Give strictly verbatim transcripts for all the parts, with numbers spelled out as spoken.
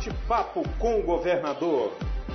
Bate-papo com o governador.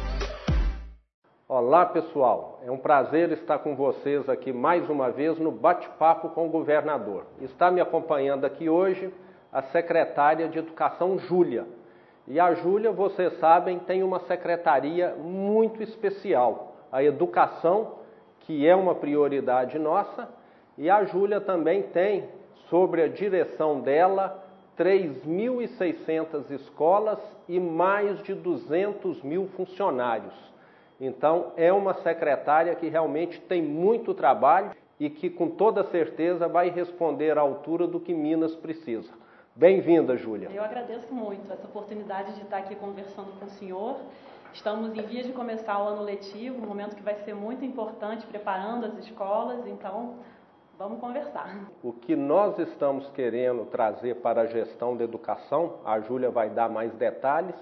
Olá, pessoal. É um prazer estar com vocês aqui mais uma vez no Bate-papo com o governador. Está me acompanhando aqui hoje a secretária de Educação, Júlia. E a Júlia, vocês sabem, tem uma secretaria muito especial, a Educação, que é uma prioridade nossa, e a Júlia também tem, sobre a direção dela, três mil e seiscentas escolas e mais de duzentos mil funcionários. Então, é uma secretária que realmente tem muito trabalho e que, com toda certeza, vai responder à altura do que Minas precisa. Bem-vinda, Júlia. Eu agradeço muito essa oportunidade de estar aqui conversando com o senhor. Estamos em vias de começar o ano letivo, um momento que vai ser muito importante, preparando as escolas, então vamos conversar. O que nós estamos querendo trazer para a gestão da educação, a Júlia vai dar mais detalhes,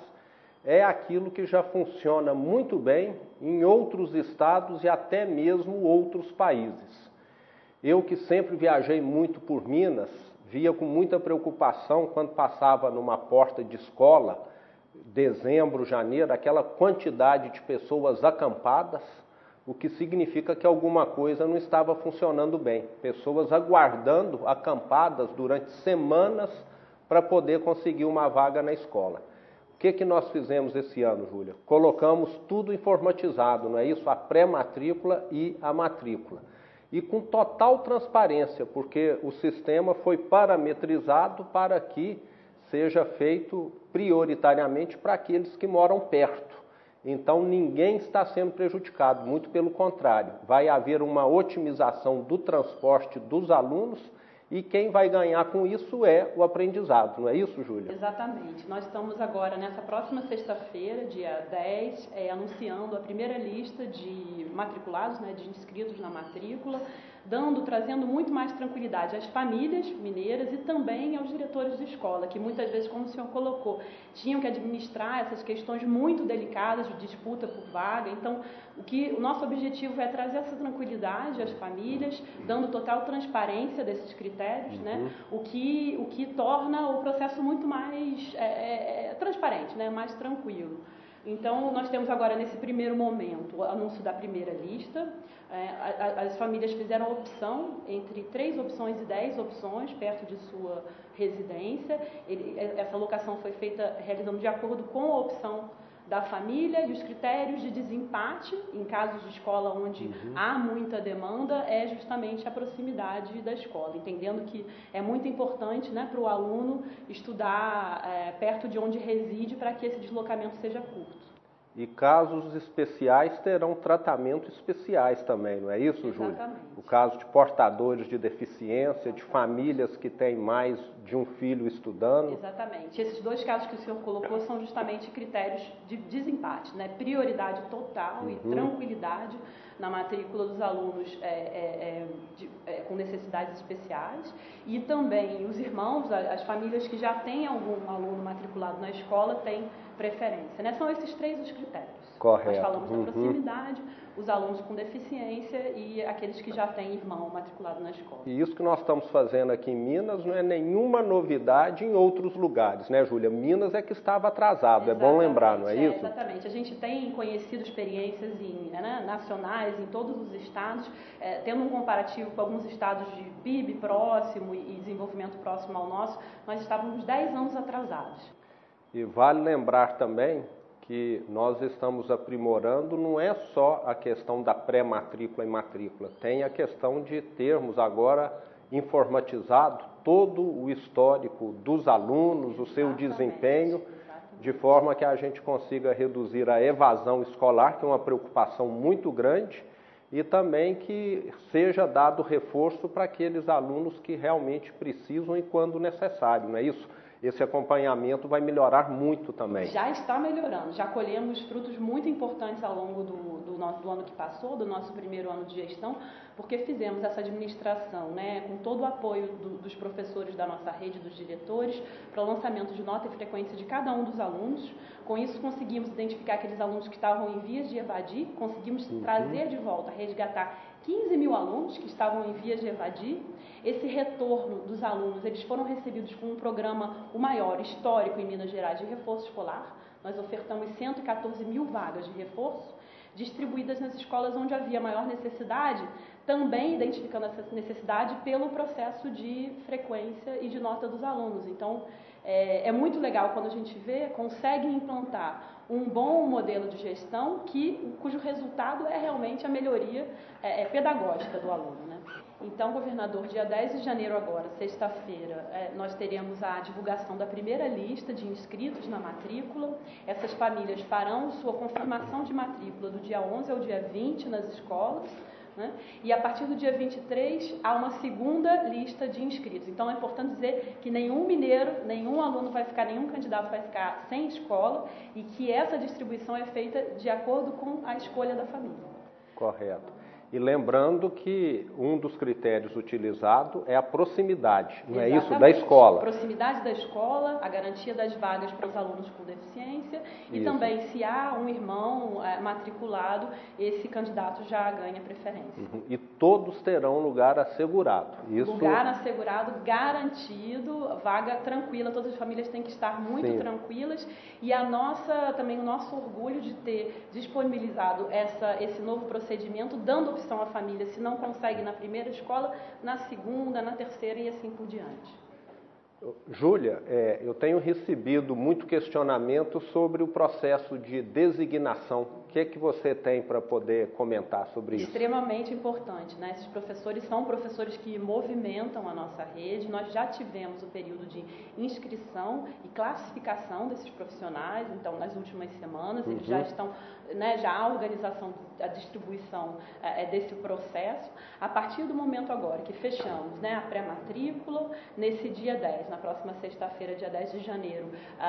é aquilo que já funciona muito bem em outros estados e até mesmo outros países. Eu que sempre viajei muito por Minas, via com muita preocupação quando passava numa porta de escola, dezembro, janeiro, aquela quantidade de pessoas acampadas, o que significa que alguma coisa não estava funcionando bem. Pessoas aguardando, acampadas durante semanas para poder conseguir uma vaga na escola. O que que nós fizemos esse ano, Júlia? Colocamos tudo informatizado, não é isso? A pré-matrícula e a matrícula. E com total transparência, porque o sistema foi parametrizado para que seja feito prioritariamente para aqueles que moram perto. Então, ninguém está sendo prejudicado, muito pelo contrário. Vai haver uma otimização do transporte dos alunos e quem vai ganhar com isso é o aprendizado, não é isso, Júlia? Exatamente. Nós estamos agora, nessa próxima sexta-feira, dia dez, é, anunciando a primeira lista de matriculados, né, de inscritos na matrícula, dando, trazendo muito mais tranquilidade às famílias mineiras e também aos diretores de escola, que muitas vezes, como o senhor colocou, tinham que administrar essas questões muito delicadas de disputa por vaga. Então, o, que, o nosso objetivo é trazer essa tranquilidade às famílias, dando total transparência desses critérios, uhum. né? o, que, o que torna o processo muito mais é, é, transparente, né? mais tranquilo. Então, nós temos agora, nesse primeiro momento, o anúncio da primeira lista. É, as famílias fizeram a opção entre três opções e dez opções perto de sua residência. Ele, essa alocação foi feita realizando de acordo com a opção da família, e os critérios de desempate, em casos de escola onde uhum. há muita demanda, é justamente a proximidade da escola, entendendo que é muito importante, né, para o aluno estudar é, perto de onde reside para que esse deslocamento seja curto. E casos especiais terão tratamentos especiais também, não é isso, Júlia? Exatamente. O caso de portadores de deficiência, de famílias que têm mais de um filho estudando. Exatamente. Esses dois casos que o senhor colocou são justamente critérios de desempate, né? Prioridade total uhum. e tranquilidade na matrícula dos alunos é, é, de, é, com necessidades especiais, e também os irmãos, as famílias que já têm algum aluno matriculado na escola têm preferência, né? São esses três os critérios. Correto. Nós falamos uhum. da proximidade, os alunos com deficiência e aqueles que já têm irmão matriculado na escola. E isso que nós estamos fazendo aqui em Minas não é nenhuma novidade em outros lugares, né, Júlia? Minas é que estava atrasado, exatamente, é bom lembrar, não é, é isso? Exatamente. A gente tem conhecido experiências em, né, nacionais em todos os estados, é, tendo um comparativo com alguns estados de P I B próximo e desenvolvimento próximo ao nosso, nós estávamos dez anos atrasados. E vale lembrar também que nós estamos aprimorando, não é só a questão da pré-matrícula e matrícula, tem a questão de termos agora informatizado todo o histórico dos alunos, o seu exatamente, desempenho, exatamente. De forma que a gente consiga reduzir a evasão escolar, que é uma preocupação muito grande, e também que seja dado reforço para aqueles alunos que realmente precisam e quando necessário, não é isso? Esse acompanhamento vai melhorar muito também. Já está melhorando, já colhemos frutos muito importantes ao longo do, do, nosso, do ano que passou, do nosso primeiro ano de gestão, porque fizemos essa administração, né, com todo o apoio do, dos professores da nossa rede, dos diretores, para o lançamento de nota e frequência de cada um dos alunos. Com isso, conseguimos identificar aqueles alunos que estavam em vias de evadir, conseguimos uhum. trazer de volta, resgatar quinze mil alunos que estavam em vias de evadir. Esse retorno dos alunos, eles foram recebidos com um programa, o maior, histórico em Minas Gerais, de reforço escolar. Nós ofertamos cento e quatorze mil vagas de reforço, distribuídas nas escolas onde havia maior necessidade, também identificando essa necessidade pelo processo de frequência e de nota dos alunos. Então, é, é muito legal quando a gente vê, consegue implantar um bom modelo de gestão que, cujo resultado é realmente a melhoria é, é, pedagógica do aluno, né? Então, governador, dia dez de janeiro agora, sexta-feira, é, nós teremos a divulgação da primeira lista de inscritos na matrícula. Essas famílias farão sua confirmação de matrícula do dia onze ao dia vinte nas escolas, né? E a partir do dia vinte e três há uma segunda lista de inscritos. Então é importante dizer que nenhum mineiro, nenhum aluno vai ficar, nenhum candidato vai ficar sem escola e que essa distribuição é feita de acordo com a escolha da família. Correto. E lembrando que um dos critérios utilizados é a proximidade, não é isso? Da escola. Proximidade da escola, a garantia das vagas para os alunos com deficiência e isso. Também, se há um irmão é, matriculado, esse candidato já ganha preferência. Uhum. E todos terão lugar assegurado. Isso... Lugar assegurado, garantido, vaga tranquila, todas as famílias têm que estar muito Sim. tranquilas e a nossa, também o nosso orgulho de ter disponibilizado essa, esse novo procedimento, dando opção à família, se não consegue na primeira escola, na segunda, na terceira e assim por diante. Júlia, é, eu tenho recebido muito questionamento sobre o processo de designação. O que é que você tem para poder comentar sobre isso? Extremamente importante, né? Esses professores são professores que movimentam a nossa rede. Nós já tivemos o período de inscrição e classificação desses profissionais, então nas últimas semanas eles uhum. já estão, né, já há a organização, a distribuição é, desse processo. A partir do momento agora que fechamos, né, a pré-matrícula, nesse dia dez, na próxima sexta-feira, dia dez de janeiro,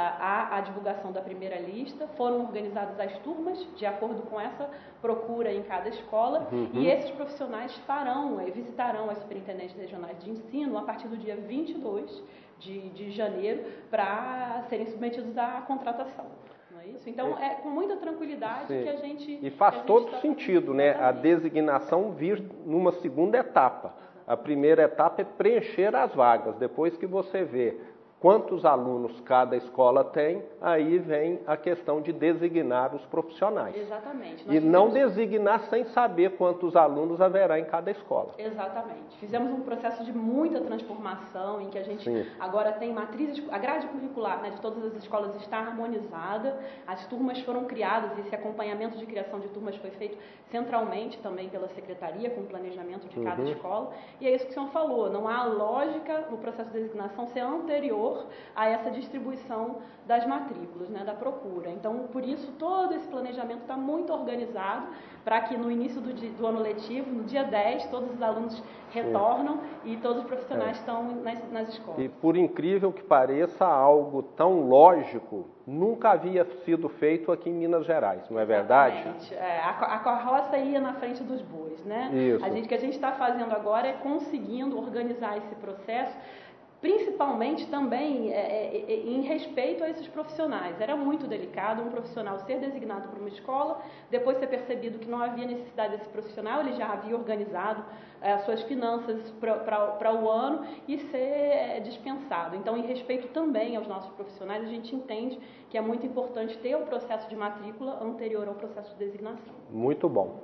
há a divulgação da primeira lista, foram organizadas as turmas de acordo com essa procura em cada escola uhum. e esses profissionais farão, visitarão as superintendentes regionais de ensino a partir do dia vinte e dois de janeiro para serem submetidos à contratação. Não é isso? Então, é, é com muita tranquilidade Sim. que a gente... E faz gente todo tá... sentido, né? A designação vir numa segunda etapa. A primeira etapa é preencher as vagas. Depois que você vê quantos alunos cada escola tem, aí vem a questão de designar os profissionais. Exatamente. Nós e fizemos... não designar sem saber quantos alunos haverá em cada escola. Exatamente. Fizemos um processo de muita transformação, em que a gente Sim. agora tem matrizes, a grade curricular, né, de todas as escolas está harmonizada, as turmas foram criadas, esse acompanhamento de criação de turmas foi feito centralmente também pela secretaria, com o planejamento de cada uhum. escola, e é isso que o senhor falou, não há lógica no processo de designação ser anterior a essa distribuição das matrículas, né, da procura. Então, por isso, todo esse planejamento está muito organizado para que no início do, dia, do ano letivo, no dia dez, todos os alunos retornam Sim. e todos os profissionais é. estão nas, nas escolas. E por incrível que pareça, algo tão lógico nunca havia sido feito aqui em Minas Gerais, não é verdade? É, a, a carroça ia na frente dos bois, né? Isso. A gente, o que a gente está fazendo agora é conseguindo organizar esse processo, principalmente também é, é, em respeito a esses profissionais. Era muito delicado um profissional ser designado para uma escola, depois ser percebido que não havia necessidade desse profissional, ele já havia organizado é, suas finanças para o ano e ser é, dispensado. Então, em respeito também aos nossos profissionais, a gente entende que é muito importante ter o processo de matrícula anterior ao processo de designação. Muito bom.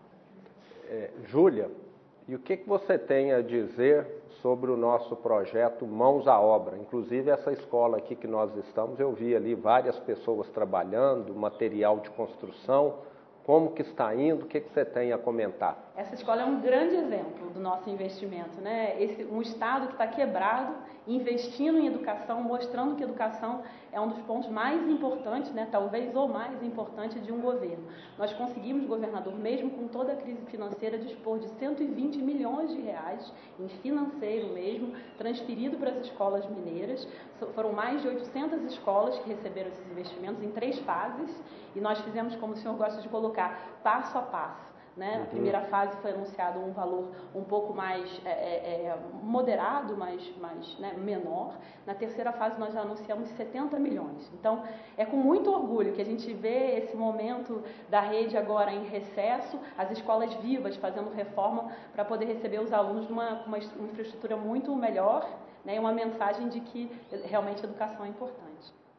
É, Júlia, e o que, que você tem a dizer sobre o nosso projeto Mãos à Obra? Inclusive, essa escola aqui que nós estamos, eu vi ali várias pessoas trabalhando, material de construção. Como que está indo? O que, que você tem a comentar? Essa escola é um grande exemplo do nosso investimento, né? Esse, um Estado que está quebrado, investindo em educação, mostrando que educação é um dos pontos mais importantes, né? Talvez o mais importante de um governo. Nós conseguimos, governador, mesmo com toda a crise financeira, dispor de cento e vinte milhões de reais em financeiro mesmo, transferido para as escolas mineiras. Foram mais de oitocentas escolas que receberam esses investimentos em três fases e nós fizemos, como o senhor gosta de colocar, passo a passo. Né? Na primeira fase foi anunciado um valor um pouco mais é, é, moderado, mais, mais né, menor. Na terceira fase nós já anunciamos setenta milhões. Então, é com muito orgulho que a gente vê esse momento da rede agora em recesso, as escolas vivas fazendo reforma para poder receber os alunos numa uma infraestrutura muito melhor, né, e uma mensagem de que realmente a educação é importante.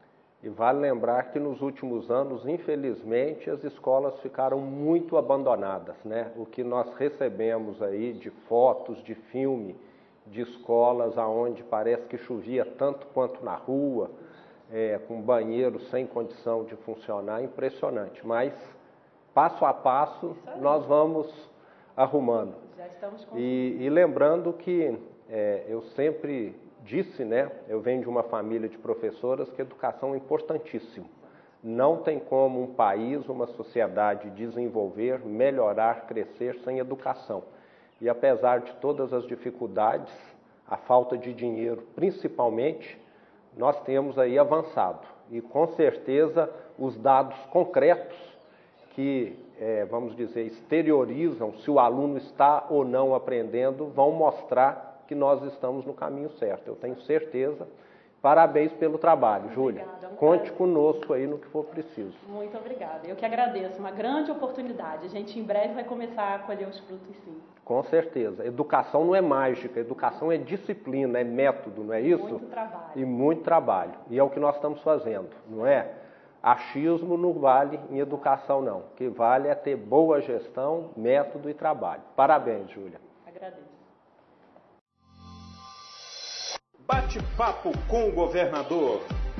E vale lembrar que nos últimos anos, infelizmente, as escolas ficaram muito abandonadas, né? O que nós recebemos aí de fotos, de filme, de escolas onde parece que chovia tanto quanto na rua, é, com banheiro sem condição de funcionar, impressionante. Mas, passo a passo, nós vamos arrumando. Já estamos com... E, e lembrando que é, eu sempre... disse, né, eu venho de uma família de professoras que a educação é importantíssima. Não tem como um país, uma sociedade desenvolver, melhorar, crescer sem educação. E apesar de todas as dificuldades, a falta de dinheiro principalmente, nós temos aí avançado. E com certeza os dados concretos que, é, vamos dizer, exteriorizam se o aluno está ou não aprendendo, vão mostrar que nós estamos no caminho certo. Eu tenho certeza. Parabéns pelo trabalho, Júlia. Obrigada, é um Conte prazer. conosco aí no que for preciso. Muito obrigada. Eu que agradeço. Uma grande oportunidade. A gente em breve vai começar a colher os frutos, sim. Com certeza. Educação não é mágica. Educação é disciplina, é método, não é isso? Muito trabalho. E muito trabalho. E é o que nós estamos fazendo, não é? Achismo não vale em educação, não. O que vale é ter boa gestão, método e trabalho. Parabéns, Júlia. Agradeço. Bate-papo com o governador.